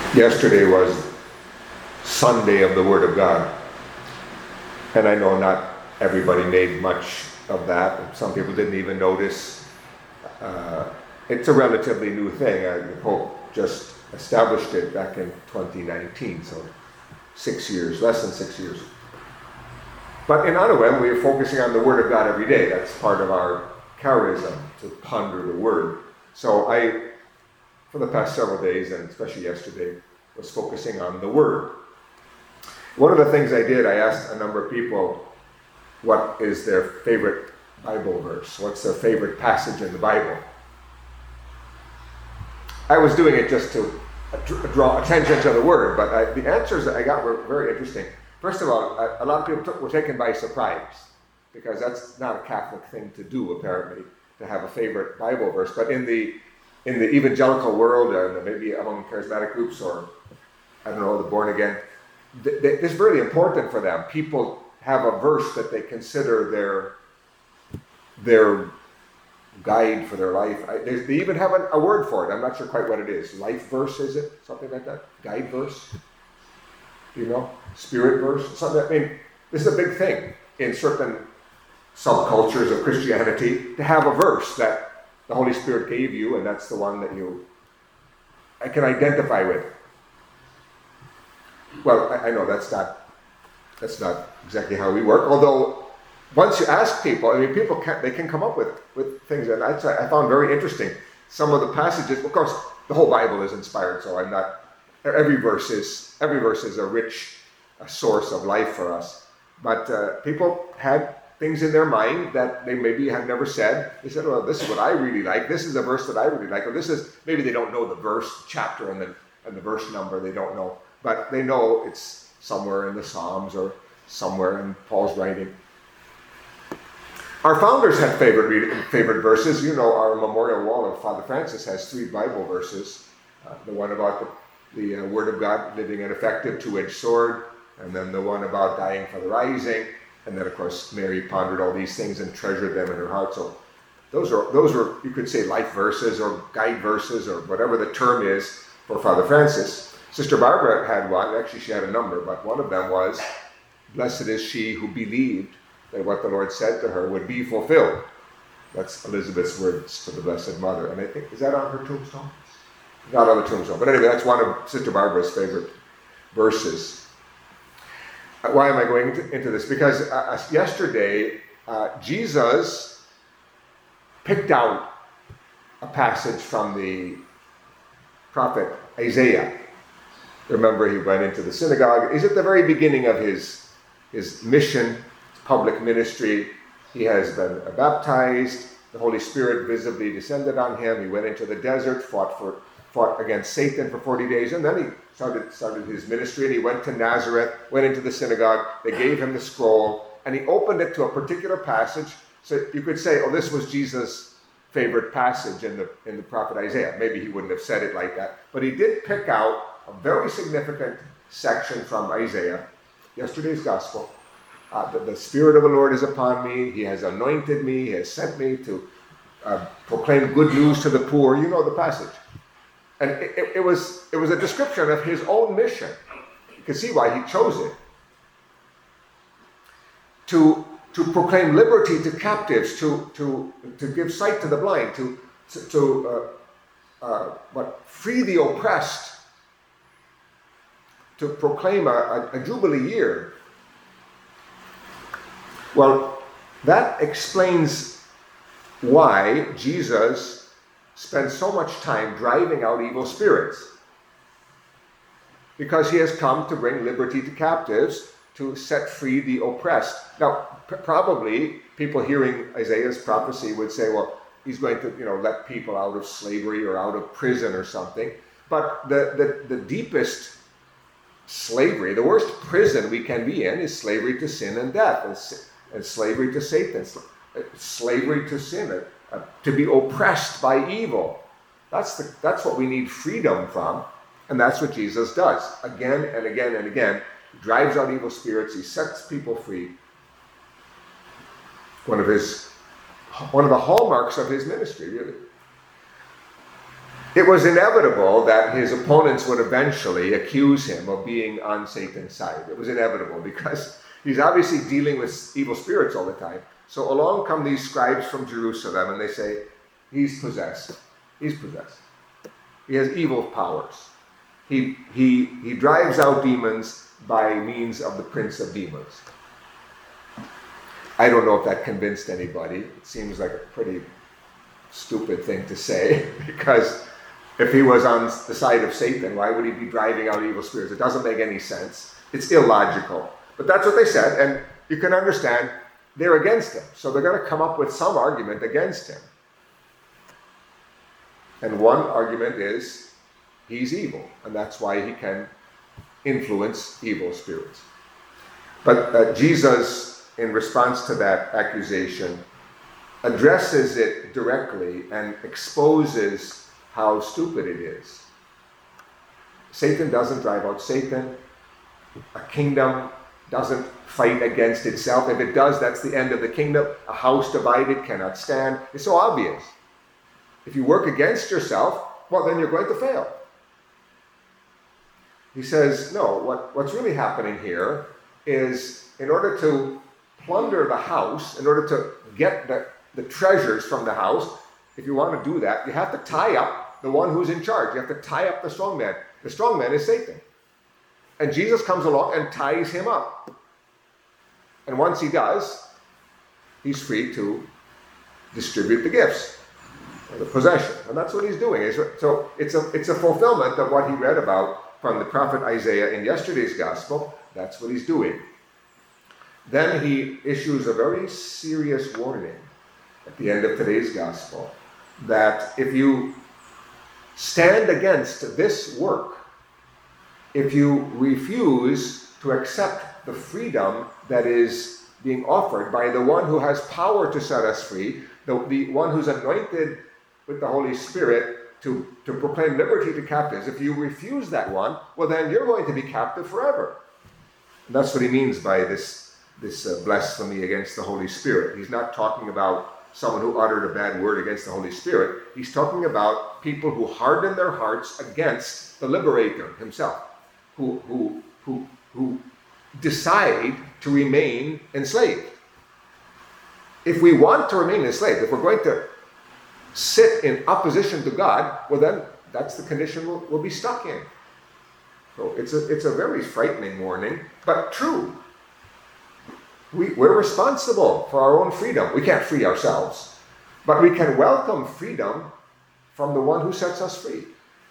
Yesterday was Sunday of the Word of God. And I know not everybody made much of that. Some people didn't even notice. It's a relatively new thing. The Pope just established it back in 2019, so 6 years, less than 6 years. But in Anawem, we are focusing on the Word of God every day. That's part of our charism, to ponder the Word. So I, for the past several days, and especially yesterday, was focusing on the Word. One of the things I did, I asked a number of people what is their favorite Bible verse, what's their favorite passage in the Bible. I was doing it just to draw attention to the Word, but the answers that I got were very interesting. First of all, a lot of people were taken by surprise, because that's not a Catholic thing to do, apparently, to have a favorite Bible verse. But in the evangelical world, and maybe among charismatic groups, or I don't know, the born again, it's really important for them. People have a verse that they consider their guide for their life. They even have a word for it. I'm not sure quite what it is. Life verse, is it? Something like that? Guide verse? Do you know? Spirit verse? Something. I mean, this is a big thing in certain subcultures of Christianity, to have a verse that the Holy Spirit gave you, and that's the one that I can identify with. Well, I know that's not exactly how we work. Although, once you ask people, I mean, they can come up with things, and I found very interesting. Some of the passages, of course, the whole Bible is inspired, so I'm not. Every verse is a rich source of life for us. But people had things in their mind that they maybe have never said. They said, "Well, this is what I really like. This is a verse that I really like." Or this is, maybe they don't know the verse, chapter, and the verse number. They don't know. But they know it's somewhere in the Psalms or somewhere in Paul's writing. Our founders had favorite verses. You know, our memorial wall of Father Francis has 3 Bible verses. The one about the Word of God, living an effective two-edged sword, and then the one about dying for the rising, and then, of course, Mary pondered all these things and treasured them in her heart. So those were, you could say, life verses or guide verses or whatever the term is for Father Francis. Sister Barbara had one. Actually, she had a number, but one of them was, "Blessed is she who believed that what the Lord said to her would be fulfilled." That's Elizabeth's words to the Blessed Mother. And I think, is that on her tombstone? Not on the tombstone. But anyway, that's one of Sister Barbara's favorite verses. Why am I going into this? Because yesterday, Jesus picked out a passage from the prophet Isaiah. Remember, he went into the synagogue. He's at the very beginning of his mission, his public ministry. He has been baptized. The Holy Spirit visibly descended on him. He went into the desert, fought against Satan for 40 days, and then he started his ministry, and he went to Nazareth, went into the synagogue. They gave him the scroll, and he opened it to a particular passage. So you could say, oh, this was Jesus' favorite passage in the prophet Isaiah. Maybe he wouldn't have said it like that, but he did pick out a very significant section from Isaiah, yesterday's gospel. The Spirit of the Lord is upon me. He has anointed me. He has sent me to proclaim good news to the poor. You know the passage. And it was a description of his own mission. You can see why he chose it. To proclaim liberty to captives, to give sight to the blind, to free the oppressed, to proclaim a jubilee year. Well, that explains why Jesus spent so much time driving out evil spirits. Because he has come to bring liberty to captives, to set free the oppressed. Now, probably people hearing Isaiah's prophecy would say, well, he's going to, let people out of slavery or out of prison or something. But the deepest slavery, the worst prison we can be in, is slavery to sin and death, and slavery to Satan, slavery to sin, to be oppressed by evil. That's what we need freedom from, and that's what Jesus does again and again and again. He drives out evil spirits. He sets people free. One of the hallmarks of his ministry, really. It was inevitable that his opponents would eventually accuse him of being on Satan's side. It was inevitable because he's obviously dealing with evil spirits all the time. So along come these scribes from Jerusalem and they say, he's possessed. He's possessed. He has evil powers. He drives out demons by means of the prince of demons. I don't know if that convinced anybody. It seems like a pretty stupid thing to say because if he was on the side of Satan, why would he be driving out evil spirits? It doesn't make any sense. It's illogical. But that's what they said, and you can understand they're against him. So they're going to come up with some argument against him. And one argument is he's evil, and that's why he can influence evil spirits. But Jesus, in response to that accusation, addresses it directly and exposes how stupid it is. Satan doesn't drive out Satan. A kingdom doesn't fight against itself. If it does, that's the end of the kingdom. A house divided cannot stand. It's so obvious. If you work against yourself, well, then you're going to fail. He says, no, what's really happening here is in order to plunder the house, in order to get the treasures from the house, if you want to do that, you have to tie up the one who's in charge. You have to tie up the strong man. The strong man is Satan. And Jesus comes along and ties him up. And once he does, he's free to distribute the gifts, the possession. And that's what he's doing. So it's a fulfillment of what he read about from the prophet Isaiah in yesterday's gospel. That's what he's doing. Then he issues a very serious warning at the end of today's gospel that if you stand against this work, if you refuse to accept the freedom that is being offered by the one who has power to set us free, the one who's anointed with the Holy Spirit to proclaim liberty to captives, if you refuse that one, well then you're going to be captive forever. And that's what he means by this blasphemy against the Holy Spirit. He's not talking about someone who uttered a bad word against the Holy Spirit. He's talking about people who harden their hearts against the liberator himself, who decide to remain enslaved. If we want to remain enslaved, if we're going to sit in opposition to God, well then that's the condition we'll be stuck in. So it's a very frightening warning, but true. We're responsible for our own freedom. We can't free ourselves, but we can welcome freedom from the one who sets us free.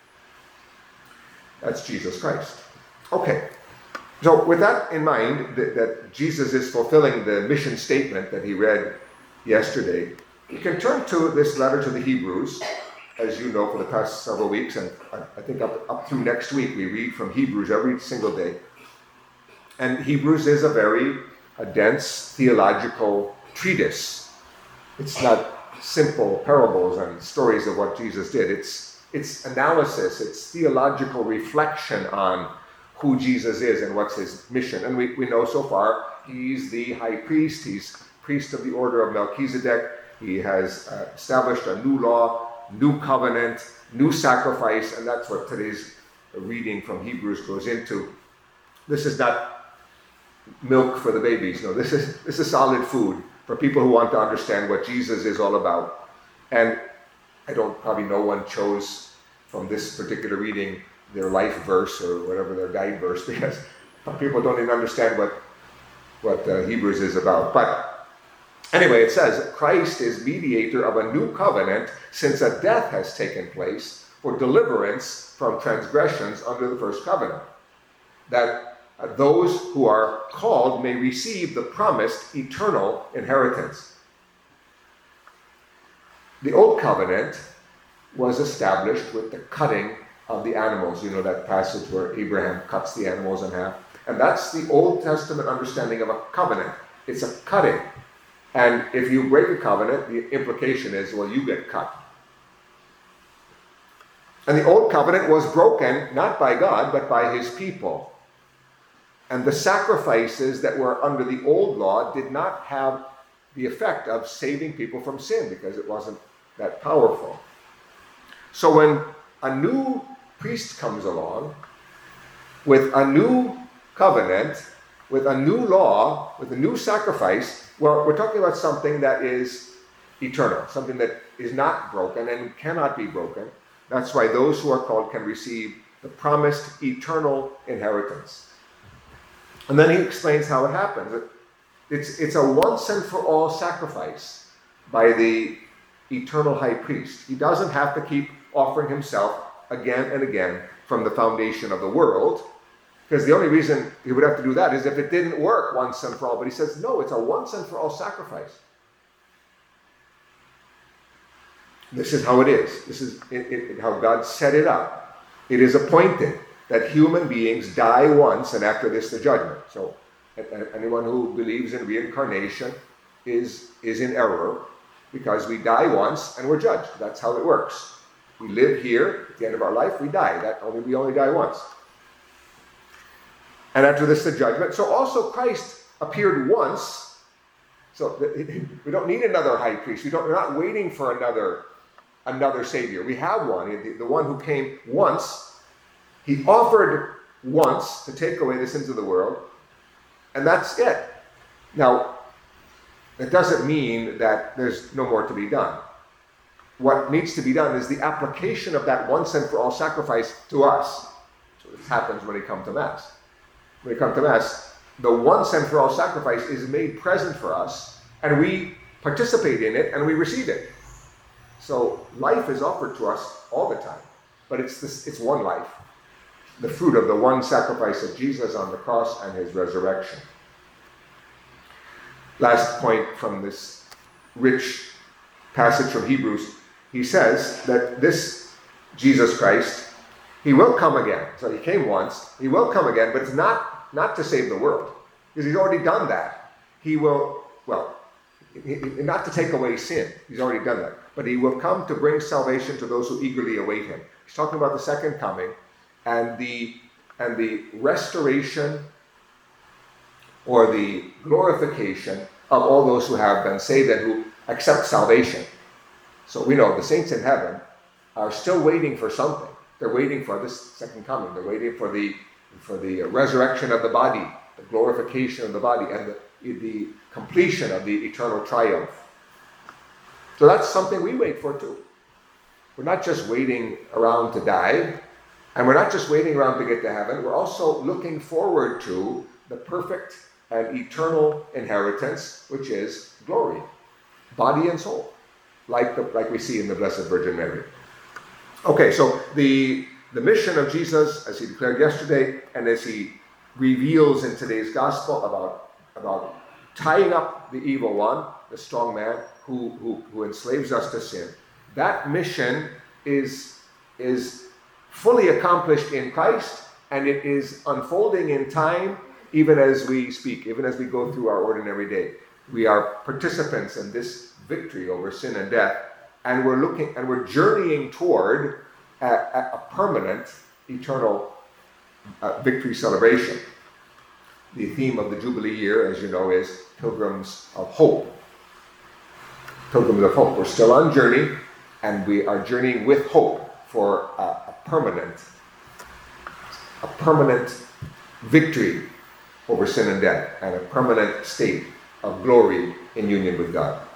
That's Jesus Christ. Okay, so with that in mind, that Jesus is fulfilling the mission statement that he read yesterday, you can turn to this letter to the Hebrews. As you know, for the past several weeks, and I think up through next week, we read from Hebrews every single day. And Hebrews is a dense theological treatise. It's not simple parables and stories of what Jesus did. It's analysis, it's theological reflection on who Jesus is and what's his mission. And we know so far he's the high priest, he's priest of the order of Melchizedek, he has established a new law, new covenant, new sacrifice, and that's what today's reading from Hebrews goes into. This is not milk for the babies. No, this is solid food for people who want to understand what Jesus is all about. And probably no one chose from this particular reading their life verse or whatever their guide verse, because people don't even understand what Hebrews is about. But anyway, it says, Christ is mediator of a new covenant, since a death has taken place for deliverance from transgressions under the first covenant, that those who are called may receive the promised eternal inheritance. The old covenant was established with the cutting of the animals. You know that passage where Abraham cuts the animals in half. And that's the Old Testament understanding of a covenant. It's a cutting. And if you break a covenant, the implication is, well, you get cut. And the old covenant was broken not by God, but by his people. And the sacrifices that were under the old law did not have the effect of saving people from sin, because it wasn't that powerful. So when a new priest comes along with a new covenant, with a new law, with a new sacrifice, well, we're talking about something that is eternal, something that is not broken and cannot be broken. That's why those who are called can receive the promised eternal inheritance. And then he explains how it happens. It's a once and for all sacrifice by the eternal high priest. He doesn't have to keep offering himself again and again from the foundation of the world, because the only reason he would have to do that is if it didn't work once and for all. But he says, no, it's a once and for all sacrifice. This is how it is. This is how God set it up. It is appointed that human beings die once, and after this the judgment. So anyone who believes in reincarnation is in error, because we die once and we're judged. That's how it works. We live here, at the end of our life we die. We only die once. And after this the judgment. So also Christ appeared once. So we don't need another high priest. We're not waiting for another Savior. We have one, the one who came once. He offered once to take away the sins of the world, and that's it. Now, it doesn't mean that there's no more to be done. What needs to be done is the application of that once and for all sacrifice to us. So this happens when we come to Mass. When we come to Mass, the once and for all sacrifice is made present for us, and we participate in it and we receive it. So life is offered to us all the time, but it's one life. The fruit of the one sacrifice of Jesus on the cross and his resurrection. Last point from this rich passage from Hebrews, he says that this Jesus Christ, he will come again. So he came once, he will come again, but it's not to save the world, because he's already done that. He will, not to take away sin, he's already done that, but he will come to bring salvation to those who eagerly await him. He's talking about the second coming, and the restoration or the glorification of all those who have been saved and who accept salvation. So we know the saints in heaven are still waiting for something. They're waiting for this second coming. They're waiting for the resurrection of the body, the glorification of the body, and the completion of the eternal triumph. So that's something we wait for too. We're not just waiting around to die, and we're not just waiting around to get to heaven. We're also looking forward to the perfect and eternal inheritance, which is glory, body and soul, like we see in the Blessed Virgin Mary. Okay, so the mission of Jesus, as he declared yesterday, and as he reveals in today's gospel about tying up the evil one, the strong man who enslaves us to sin, that mission is fully accomplished in Christ, and it is unfolding in time even as we speak, even as we go through our ordinary day. We are participants in this victory over sin and death, and we're journeying toward a permanent, eternal victory celebration. The theme of the Jubilee year, as you know, is Pilgrims of Hope. Pilgrims of Hope. We're still on journey, and we are journeying with hope for a permanent victory over sin and death, and a permanent state of glory in union with God.